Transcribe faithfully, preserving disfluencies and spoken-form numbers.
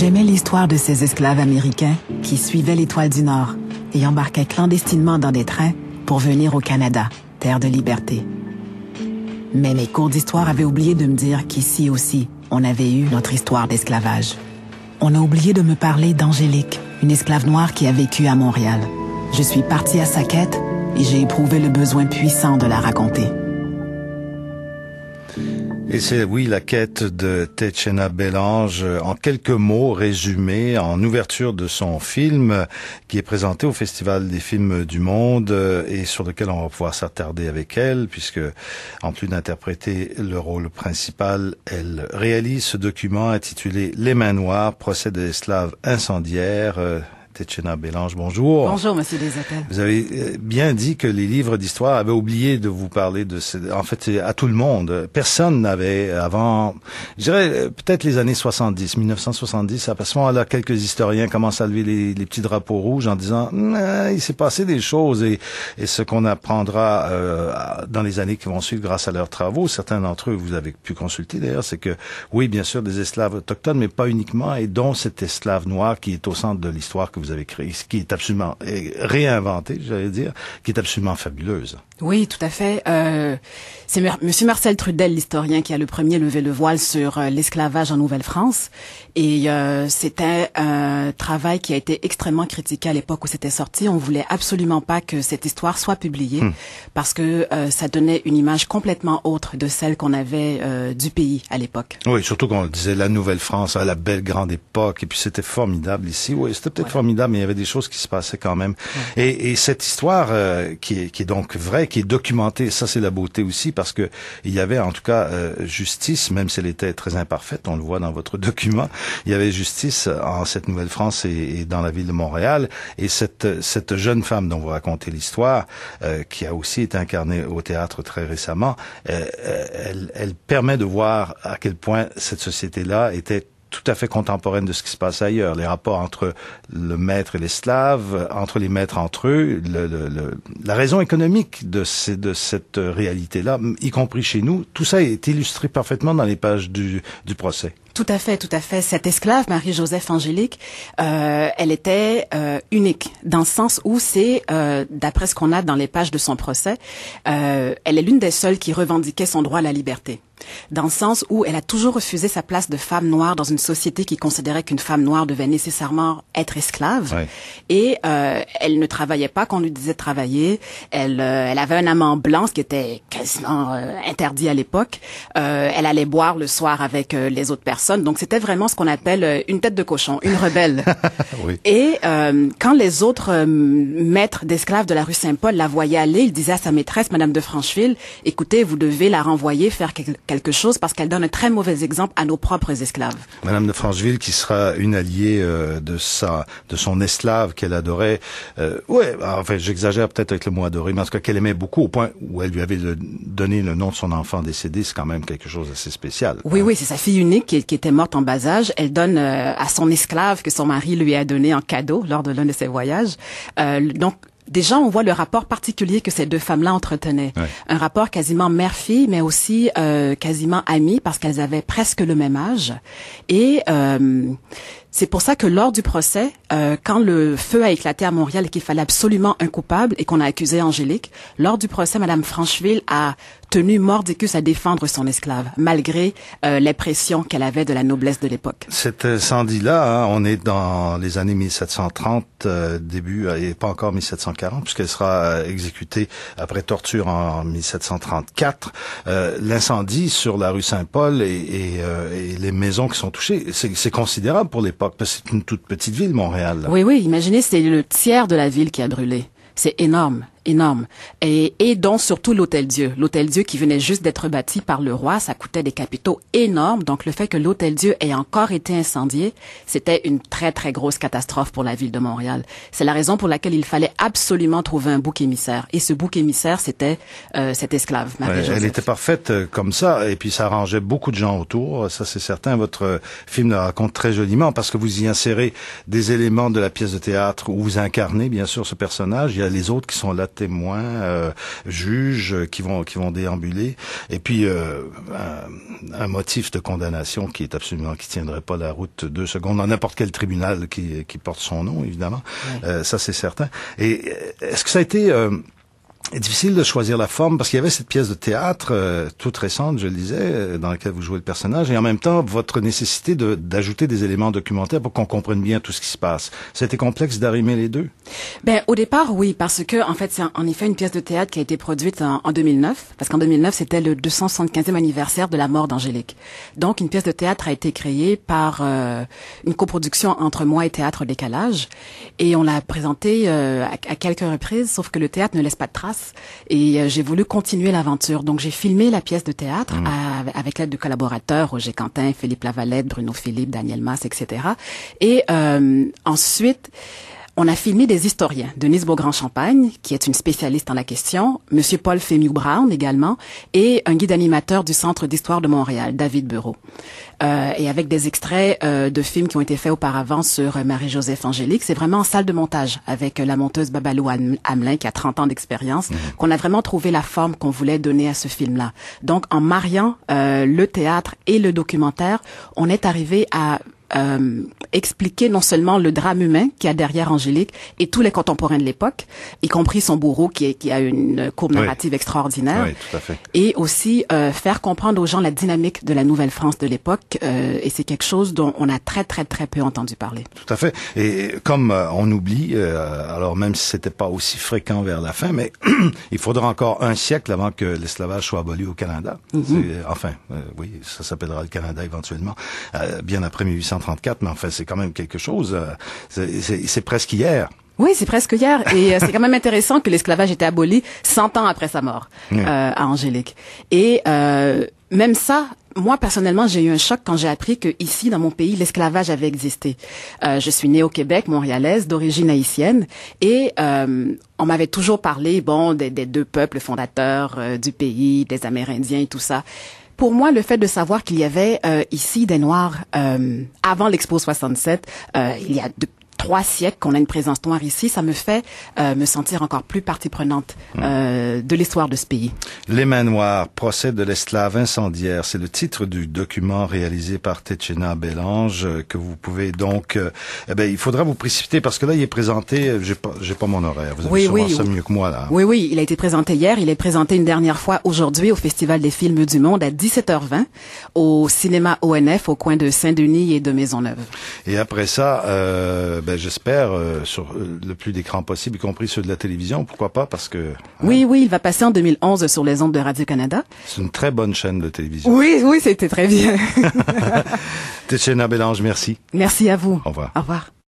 J'aimais l'histoire de ces esclaves américains qui suivaient l'étoile du Nord et embarquaient clandestinement dans des trains pour venir au Canada, terre de liberté. Mais mes cours d'histoire avaient oublié de me dire qu'ici aussi, on avait eu notre histoire d'esclavage. On a oublié de me parler d'Angélique, une esclave noire qui a vécu à Montréal. Je suis partie à sa quête et j'ai éprouvé le besoin puissant de la raconter. Et c'est, oui, la quête de Tetchena Bélange, en quelques mots résumés, en ouverture de son film, qui est présenté au Festival des films du monde et sur lequel on va pouvoir s'attarder avec elle, puisque, en plus d'interpréter le rôle principal, elle réalise ce document intitulé « Les mains noires, procès de l'esclave incendiaire ». Tetchena Bélange, bonjour. Bonjour, Monsieur Desautels. Vous avez bien dit que les livres d'histoire avaient oublié de vous parler de ce, en fait, à tout le monde. Personne n'avait avant, je dirais, peut-être les années soixante-dix, mille neuf cent soixante-dix, à ce moment-là, quelques historiens commencent à lever les, les petits drapeaux rouges en disant, ah, il s'est passé des choses et, et ce qu'on apprendra euh, dans les années qui vont suivre grâce à leurs travaux, certains d'entre eux, vous avez pu consulter d'ailleurs, c'est que, oui, bien sûr, des esclaves autochtones, mais pas uniquement, et dont cet esclave noir qui est au centre de l'histoire que vous avez créé, ce qui est absolument réinventé, j'allais dire, qui est absolument fabuleuse. Oui, tout à fait. Euh, c'est Monsieur Marcel Trudel, l'historien, qui a le premier levé le voile sur euh, l'esclavage en Nouvelle-France. Et euh, c'était un travail qui a été extrêmement critiqué à l'époque où c'était sorti. On voulait absolument pas que cette histoire soit publiée hum. parce que euh, ça donnait une image complètement autre de celle qu'on avait euh, du pays à l'époque. Oui, surtout qu'on disait la Nouvelle-France, à la belle grande époque, et puis c'était formidable ici. Oui, c'était peut-être ouais. formidable, mais il y avait des choses qui se passaient quand même. Ouais. Et, et cette histoire euh, qui, est, qui est donc vraie, qui est documentée, ça c'est la beauté aussi, parce que il y avait en tout cas euh, justice, même si elle était très imparfaite, on le voit dans votre document, il y avait justice en cette Nouvelle-France et, et dans la ville de Montréal. Et cette, cette jeune femme dont vous racontez l'histoire, euh, qui a aussi été incarnée au théâtre très récemment, euh, elle, elle permet de voir à quel point cette société-là était tout à fait contemporaine de ce qui se passe ailleurs. Les rapports entre le maître et l'esclave, entre les maîtres entre eux, le, le, le, la raison économique de, ces, de cette réalité-là, y compris chez nous, tout ça est illustré parfaitement dans les pages du, du procès. Tout à fait, tout à fait. Cette esclave, Marie-Joseph Angélique, euh, elle était euh, unique dans le sens où c'est, euh, d'après ce qu'on a dans les pages de son procès, euh, elle est l'une des seules qui revendiquait son droit à la liberté. Dans le sens où elle a toujours refusé sa place de femme noire dans une société qui considérait qu'une femme noire devait nécessairement être esclave. Ouais. Et euh, elle ne travaillait pas quand on lui disait de travailler. Elle, euh, elle avait un amant blanc, ce qui était quasiment euh, interdit à l'époque. Euh, elle allait boire le soir avec euh, les autres personnes. Donc c'était vraiment ce qu'on appelle euh, une tête de cochon, une rebelle. Oui. Et euh, quand les autres euh, maîtres d'esclaves de la rue Saint-Paul la voyaient aller, ils disaient à sa maîtresse, Madame de Francheville, écoutez, vous devez la renvoyer faire quelque quelque chose parce qu'elle donne un très mauvais exemple à nos propres esclaves. Madame de Francheville, qui sera une alliée euh, de sa, de son esclave qu'elle adorait. Euh, ouais, enfin, j'exagère peut-être avec le mot adorer, mais en tout cas qu'elle aimait beaucoup au point où elle lui avait le, donné le nom de son enfant décédé. C'est quand même quelque chose d'assez spécial. Oui, hein? Oui, c'est sa fille unique qui, qui était morte en bas âge. Elle donne euh, à son esclave que son mari lui a donné en cadeau lors de l'un de ses voyages. Euh, donc Déjà, on voit le rapport particulier que ces deux femmes-là entretenaient. Ouais. Un rapport quasiment mère-fille, mais aussi euh, quasiment amie, parce qu'elles avaient presque le même âge. Et euh, c'est pour ça que lors du procès, euh, quand le feu a éclaté à Montréal et qu'il fallait absolument un coupable et qu'on a accusé Angélique, lors du procès, Madame Francheville a tenu mordicus à défendre son esclave, malgré euh, les pressions qu'elle avait de la noblesse de l'époque. Cet incendie-là, hein, on est dans les années mille sept cent trente, euh, début, et pas encore mille sept cent quarante, puisqu'elle sera euh, exécutée après torture en, en mille sept cent trente-quatre. Euh, l'incendie sur la rue Saint-Paul et, et, euh, et les maisons qui sont touchées, c'est, c'est considérable pour l'époque, parce que c'est une toute petite ville, Montréal. Là. Oui, oui, imaginez, c'est le tiers de la ville qui a brûlé. C'est énorme, énorme. Et, et donc surtout l'Hôtel-Dieu. L'Hôtel-Dieu qui venait juste d'être bâti par le roi, ça coûtait des capitaux énormes. Donc le fait que l'Hôtel-Dieu ait encore été incendié, c'était une très très grosse catastrophe pour la ville de Montréal. C'est la raison pour laquelle il fallait absolument trouver un bouc émissaire. Et ce bouc émissaire, c'était euh, cette esclave, Marie-Joseph. Elle était parfaite euh, comme ça, et puis ça arrangeait beaucoup de gens autour. Ça c'est certain. Votre euh, film le raconte très joliment parce que vous y insérez des éléments de la pièce de théâtre où vous incarnez bien sûr ce personnage. Il y a les autres qui sont là témoins, euh, juges qui vont qui vont déambuler, et puis euh, un, un motif de condamnation qui est absolument qui tiendrait pas la route deux secondes dans n'importe quel tribunal qui qui porte son nom, évidemment. Oui. Euh, ça c'est certain. Et est-ce que ça a été euh, difficile de choisir la forme, parce qu'il y avait cette pièce de théâtre euh, toute récente, je le disais, euh, dans laquelle vous jouez le personnage, et en même temps votre nécessité de d'ajouter des éléments documentaires pour qu'on comprenne bien tout ce qui se passe. C'était complexe d'arrimer les deux? Ben au départ oui, parce que en fait c'est en effet une pièce de théâtre qui a été produite en, en deux mille neuf, parce qu'en deux mille neuf c'était le deux cent soixante-quinzième anniversaire de la mort d'Angélique. Donc une pièce de théâtre a été créée par euh, une coproduction entre moi et Théâtre Décalage, et on l'a présentée euh, à, à quelques reprises, sauf que le théâtre ne laisse pas de traces. Et euh, j'ai voulu continuer l'aventure. Donc, j'ai filmé la pièce de théâtre mmh. à, avec l'aide de collaborateurs, Roger Quentin, Philippe Lavalette, Bruno Philippe, Daniel Mas, et cetera. Et euh, ensuite, on a filmé des historiens. Denise Beaugrand-Champagne, qui est une spécialiste en la question, Monsieur Paul Fémiou-Brown également, et un guide animateur du Centre d'histoire de Montréal, David Bureau. Euh, et avec des extraits euh, de films qui ont été faits auparavant sur euh, Marie-Joseph Angélique. C'est vraiment en salle de montage avec euh, la monteuse Babalou Hamelin, qui a trente ans d'expérience, mmh. qu'on a vraiment trouvé la forme qu'on voulait donner à ce film-là. Donc, en mariant euh, le théâtre et le documentaire, on est arrivé à Euh, expliquer non seulement le drame humain qu'il y a derrière Angélique et tous les contemporains de l'époque, y compris son bourreau qui, est, qui a une courbe narrative oui. extraordinaire, oui, tout à fait. Et aussi euh, faire comprendre aux gens la dynamique de la Nouvelle-France de l'époque, euh, et c'est quelque chose dont on a très très très peu entendu parler. Tout à fait. Et comme euh, on oublie, euh, alors même si c'était pas aussi fréquent vers la fin, mais il faudra encore un siècle avant que l'esclavage soit aboli au Canada. Mm-hmm. C'est, enfin, euh, oui, ça s'appellera le Canada éventuellement, euh, bien après mille huit cent trente-quatre, mais enfin c'est quand même quelque chose, euh, c'est, c'est, c'est presque hier. Oui, c'est presque hier, et euh, c'est quand même intéressant que l'esclavage ait été aboli cent ans après sa mort mmh. euh, à Angélique. Et euh, même ça, moi personnellement, j'ai eu un choc quand j'ai appris que ici, dans mon pays, l'esclavage avait existé. Euh, je suis née au Québec, montréalaise, d'origine haïtienne, et euh, on m'avait toujours parlé, bon, des, des deux peuples fondateurs euh, du pays, des Amérindiens et tout ça. Pour moi, le fait de savoir qu'il y avait euh, ici des Noirs euh, avant l'Expo soixante-sept, euh, il y a de, trois siècles qu'on a une présence noire ici, ça me fait euh, me sentir encore plus partie prenante euh, de l'histoire de ce pays. Les mains noires, procès de l'esclave incendiaire, c'est le titre du document réalisé par Tetchena Bélange euh, que vous pouvez donc, euh, eh ben il faudra vous précipiter parce que là il est présenté, j'ai pas, j'ai pas mon horaire, vous avez oui, sûrement oui, ça oui. mieux que moi là. Oui, oui, il a été présenté hier, il est présenté une dernière fois aujourd'hui au Festival des films du monde à dix-sept heures vingt au cinéma O N F au coin de Saint-Denis et de Maisonneuve. Et après ça, euh, ben j'espère euh, sur euh, le plus d'écrans possible, y compris ceux de la télévision, pourquoi pas, parce que... Hein, oui, oui, il va passer en deux mille onze sur les ondes de Radio-Canada. C'est une très bonne chaîne de télévision. Oui, oui, c'était très bien. Tetchena Bélange, merci. Merci à vous. Au revoir. Au revoir.